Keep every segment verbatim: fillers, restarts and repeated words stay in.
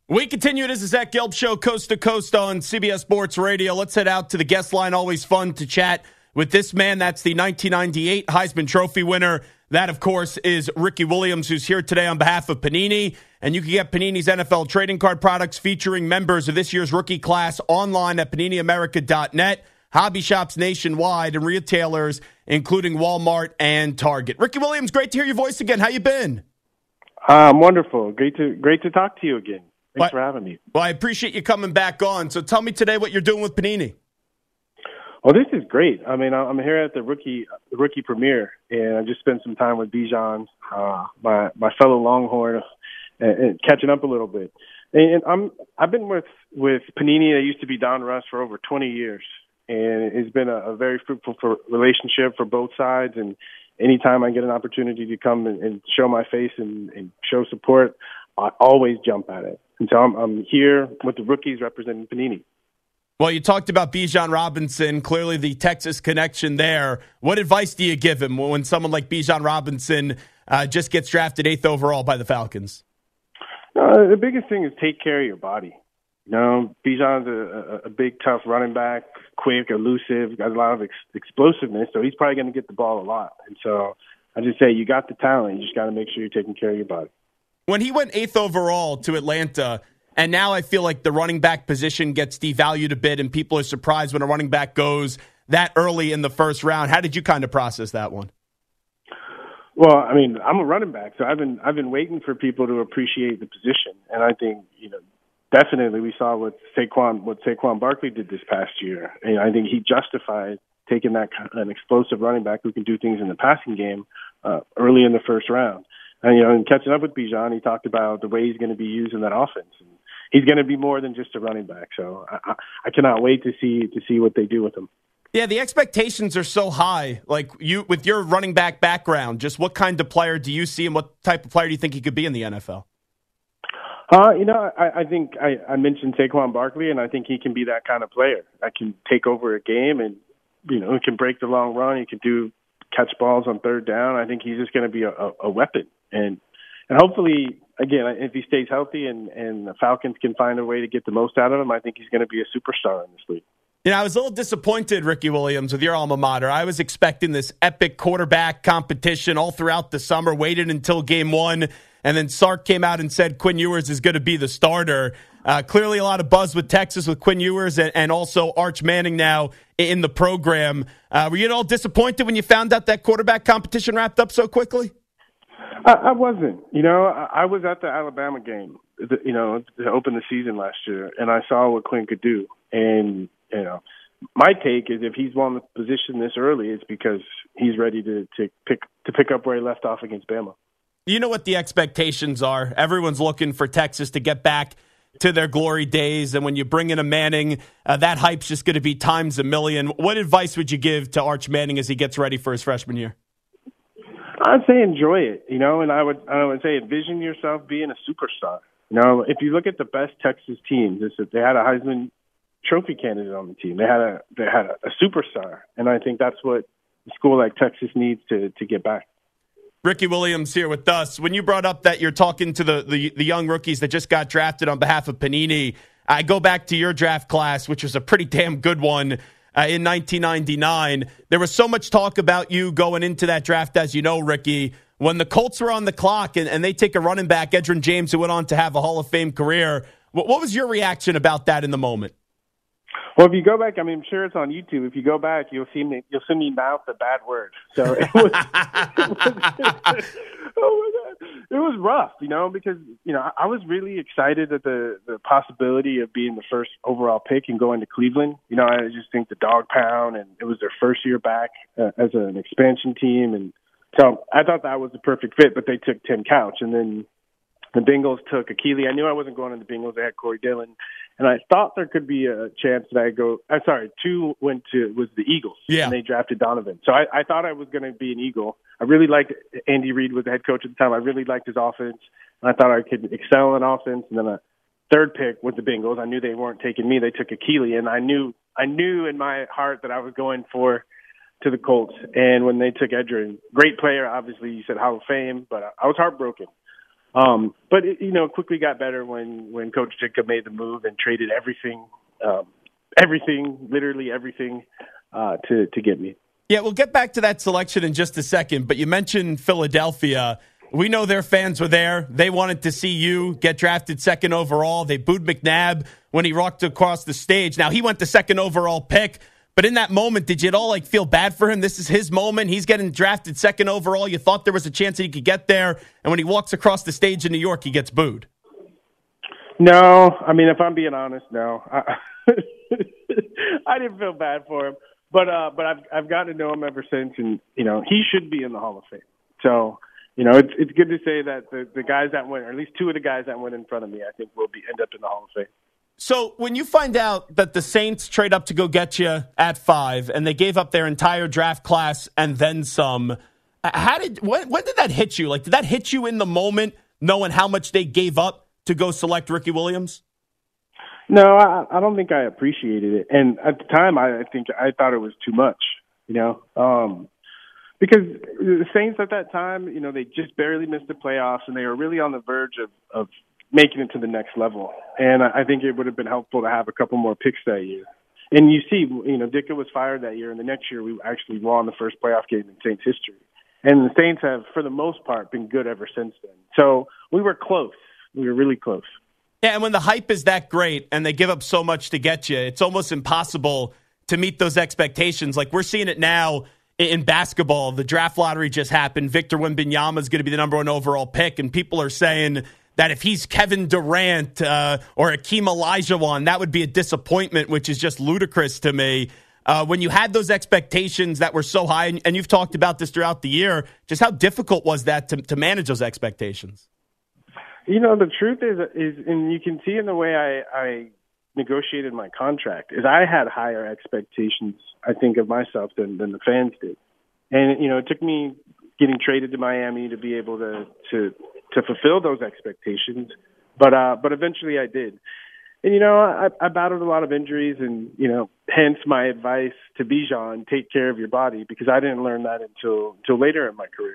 We continue. It is the Zach Gelb Show, coast to coast on C B S Sports Radio. Let's head out to the guest line. Always fun to chat with this man. That's the nineteen ninety-eight Heisman Trophy winner. That, of course, is Ricky Williams, who's here today on behalf of Panini. And you can get Panini's N F L trading card products featuring members of this year's rookie class online at panini america dot net. Hobby shops nationwide and retailers, including Walmart and Target. Ricky Williams, great to hear your voice again. How you been? I'm um, wonderful. Great to great to talk to you again. Thanks well, for having me. Well, I appreciate you coming back on. So tell me today what you're doing with Panini. Well, this is great. I mean, I'm here at the rookie the rookie premiere, and I just spent some time with Bijan, uh, my my fellow Longhorn, and, and catching up a little bit. And I'm I've been with with Panini. That used to be Don Russ for over twenty years, and it's been a, a very fruitful for relationship for both sides. And anytime I get an opportunity to come and, and show my face and, and show support, I always jump at it. And so I'm, I'm here with the rookies representing Panini. Well, you talked about Bijan Robinson, clearly the Texas connection there. What advice do you give him when someone like Bijan Robinson uh, just gets drafted eighth overall by the Falcons? Uh, the biggest thing is take care of your body. You know, Bijan's a, a, a big, tough running back, quick, elusive, got a lot of ex- explosiveness, so he's probably going to get the ball a lot. And so I just say you got the talent. You just got to make sure you're taking care of your body. When he went eighth overall to Atlanta, and now I feel like the running back position gets devalued a bit, and people are surprised when a running back goes that early in the first round. How did you kind of process that one? Well, I mean, I'm a running back, so I've been I've been waiting for people to appreciate the position, and I think you know definitely we saw what Saquon what Saquon Barkley did this past year, and I think he justified taking that an explosive running back who can do things in the passing game uh, early in the first round. And, you know, and catching up with Bijan, he talked about the way he's going to be used in that offense. And he's going to be more than just a running back. So I, I cannot wait to see to see what they do with him. Yeah, the expectations are so high. Like you, with your running back background, just what kind of player do you see, and what type of player do you think he could be in the N F L? Uh, you know, I, I think I, I mentioned Saquon Barkley, and I think he can be that kind of player. I can take over a game, and you know, he can break the long run. He can do catch balls on third down. I think he's just going to be a, a, a weapon. And and hopefully, again, if he stays healthy and, and the Falcons can find a way to get the most out of him, I think he's going to be a superstar in this league. You know, I was a little disappointed, Ricky Williams, with your alma mater. I was expecting this epic quarterback competition all throughout the summer, waited until game one, and then Sark came out and said Quinn Ewers is going to be the starter. Uh, clearly a lot of buzz with Texas with Quinn Ewers and, and also Arch Manning now in the program. Uh, were you at all disappointed when you found out that quarterback competition wrapped up so quickly? I, I wasn't. You know, I, I was at the Alabama game, the, you know, to open the season last year, and I saw what Quinn could do. And, you know, my take is if he's won the position this early, it's because he's ready to, to pick to pick up where he left off against Bama. You know what the expectations are. Everyone's looking for Texas to get back to their glory days, and when you bring in a Manning, uh, that hype's just going to be times a million. What advice would you give to Arch Manning as he gets ready for his freshman year? I'd say enjoy it, you know, and I would I would say envision yourself being a superstar. You know, if you look at the best Texas teams, it's that they had a Heisman Trophy candidate on the team. They had a they had a, a superstar, and I think that's what a school like Texas needs to to get back. Ricky Williams here with us. When you brought up that you're talking to the, the, the young rookies that just got drafted on behalf of Panini, I go back to your draft class, which was a pretty damn good one uh, in nineteen ninety-nine. There was so much talk about you going into that draft, as you know, Ricky. When the Colts were on the clock and, and they take a running back, Edgerrin James, who went on to have a Hall of Fame career, what, what was your reaction about that in the moment? Well, if you go back, I mean, I'm sure it's on YouTube. If you go back, you'll see me. You'll see me mouth a bad word. So it was, it was, oh my God, it was rough, you know, because you know I was really excited at the the possibility of being the first overall pick and going to Cleveland. You know, I just think the dog pound, and it was their first year back uh, as an expansion team, and so I thought that was the perfect fit. But they took Tim Couch, and then the Bengals took Akili. I knew I wasn't going to the Bengals. They had Corey Dillon. And I thought there could be a chance that I go. I'm sorry, two went to was the Eagles, yeah. And they drafted Donovan. So I, I thought I was going to be an Eagle. I really liked Andy Reid was the head coach at the time. I really liked his offense, and I thought I could excel in offense. And then a third pick with the Bengals. I knew they weren't taking me. They took Akili, and I knew I knew in my heart that I was going for to the Colts. And when they took Edgerrin, great player, obviously you said Hall of Fame, but I was heartbroken. Um, but it, you know, quickly got better when when Coach Ditka made the move and traded everything, um, everything, literally everything, uh, to to get me. Yeah, we'll get back to that selection in just a second. But you mentioned Philadelphia. We know their fans were there. They wanted to see you get drafted second overall. They booed McNabb when he rocked across the stage. Now, he went the second overall pick. But in that moment, did you at all like feel bad for him? This is his moment. He's getting drafted second overall. You thought there was a chance that he could get there. And when he walks across the stage in New York, he gets booed. No. I mean, if I'm being honest, no. I, I didn't feel bad for him. But uh, but I've I've gotten to know him ever since. And, you know, he should be in the Hall of Fame. So, you know, it's it's good to say that the, the guys that went, or at least two of the guys that went in front of me, I think will be end up in the Hall of Fame. So when you find out that the Saints trade up to go get you at five, and they gave up their entire draft class and then some, how did when, when did that hit you? Like, did that hit you in the moment, knowing how much they gave up to go select Ricky Williams? No, I, I don't think I appreciated it, and at the time, I think I thought it was too much. You know, um, because the Saints at that time, you know, they just barely missed the playoffs, and they were really on the verge of, of making it to the next level. And I think it would have been helpful to have a couple more picks that year. And you see, you know, Ditka was fired that year, and the next year we actually won the first playoff game in Saints history. And the Saints have, for the most part, been good ever since then. So we were close. We were really close. Yeah, and when the hype is that great and they give up so much to get you, it's almost impossible to meet those expectations. Like, we're seeing it now in basketball. The draft lottery just happened. Victor Wembanyama is going to be the number one overall pick, and people are saying that if he's Kevin Durant uh, or Akeem Olajuwon, that would be a disappointment, which is just ludicrous to me. Uh, when you had those expectations that were so high, and, and you've talked about this throughout the year, just how difficult was that to, to manage those expectations? You know, the truth is, is, and you can see in the way I, I negotiated my contract, is I had higher expectations, I think, of myself than, than the fans did. And, you know, it took me getting traded to Miami to be able to to, to fulfill those expectations. But uh, but eventually I did. And, you know, I, I battled a lot of injuries, and, you know, hence my advice to Bijan, take care of your body, because I didn't learn that until until later in my career.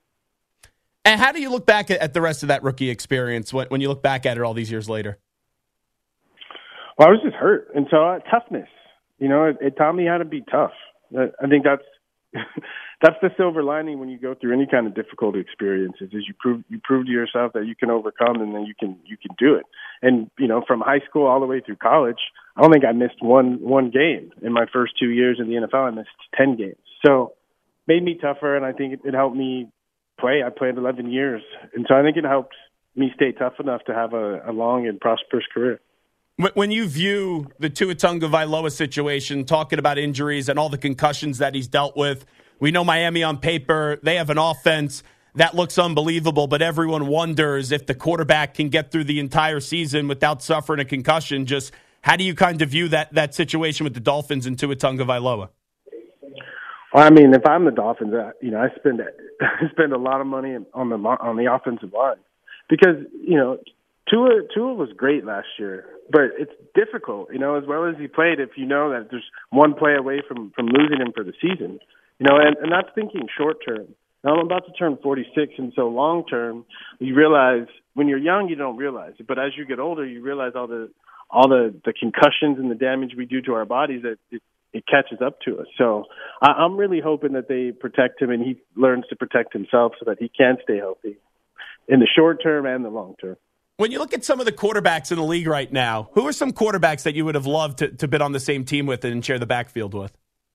And how do you look back at, at the rest of that rookie experience when, when you look back at it all these years later? Well, I was just hurt. And so uh, toughness, you know, it, it taught me how to be tough. I think that's that's the silver lining when you go through any kind of difficult experiences, is you prove you prove to yourself that you can overcome, and then you can you can do it. And, you know, from high school all the way through college, I don't think I missed one one game. In my first two years in the N F L, I missed ten games. So made me tougher, and I think it, it helped me play. I played eleven years. And so I think it helped me stay tough enough to have a, a long and prosperous career. When you view the Tua Tagovailoa situation, talking about injuries and all the concussions that he's dealt with, we know Miami on paper, they have an offense that looks unbelievable, but everyone wonders if the quarterback can get through the entire season without suffering a concussion. Just how do you kind of view that that situation with the Dolphins and Tua Tagovailoa? Well, I mean, if I'm the Dolphins, uh, you know, I spend I spend a lot of money on the on the offensive line, because, you know, Tua Tua was great last year, but it's difficult, you know, as well as he played, if you know that there's one play away from, from losing him for the season, you know, and, and that's thinking short term. Now, I'm about to turn forty-six, and so long term, you realize when you're young, you don't realize it, but as you get older, you realize all the all the, the concussions and the damage we do to our bodies, that it, it catches up to us. So I, I'm really hoping that they protect him and he learns to protect himself so that he can stay healthy in the short term and the long term. When you look at some of the quarterbacks in the league right now, who are some quarterbacks that you would have loved to, to been on the same team with and share the backfield with?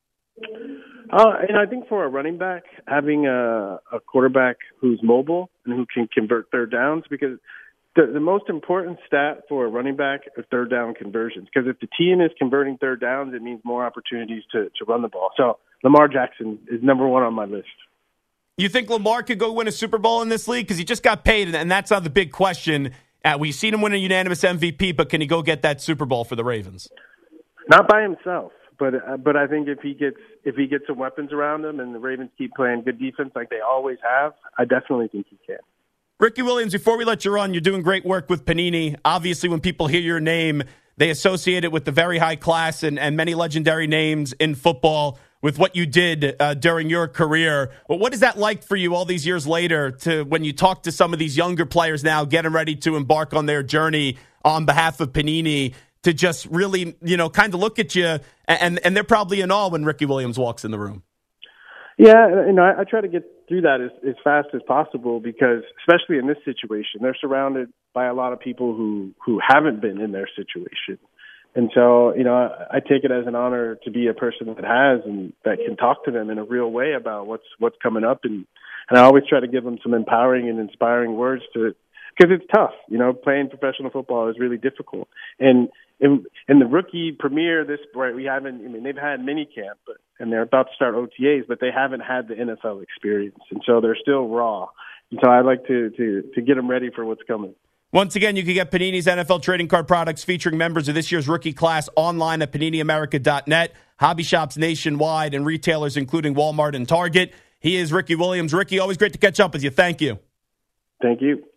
Uh, and I think for a running back, having a, a quarterback who's mobile and who can convert third downs, because the, the most important stat for a running back is third down conversions. Because if the team is converting third downs, it means more opportunities to, to run the ball. So Lamar Jackson is number one on my list. You think Lamar could go win a Super Bowl in this league? Because he just got paid, and that's not the big question. Uh, we've seen him win a unanimous M V P, but can he go get that Super Bowl for the Ravens? Not by himself, but uh, but I think if he gets if he gets some weapons around him and the Ravens keep playing good defense like they always have, I definitely think he can. Ricky Williams, before we let you run, you're doing great work with Panini. Obviously, when people hear your name, they associate it with the very high class and, and many legendary names in football. with what you did uh, during your career. Well, what is that like for you all these years later to when you talk to some of these younger players now getting ready to embark on their journey on behalf of Panini to just really, you know, kind of look at you and, and they're probably in awe when Ricky Williams walks in the room? Yeah, you know, I, I try to get through that as, as fast as possible because, especially in this situation, they're surrounded by a lot of people who, who haven't been in their situation. And so, you know, I, I take it as an honor to be a person that has and that can talk to them in a real way about what's what's coming up. And, and I always try to give them some empowering and inspiring words to, because it's tough. You know, playing professional football is really difficult. And in, in the rookie premiere, this right, we haven't. I mean, they've had mini camp, but and they're about to start O T As, but they haven't had the N F L experience, and so they're still raw. And so I like to to to get them ready for what's coming. Once again, you can get Panini's N F L trading card products featuring members of this year's rookie class online at panini america dot net, hobby shops nationwide, and retailers including Walmart and Target. He is Ricky Williams. Ricky, always great to catch up with you. Thank you. Thank you.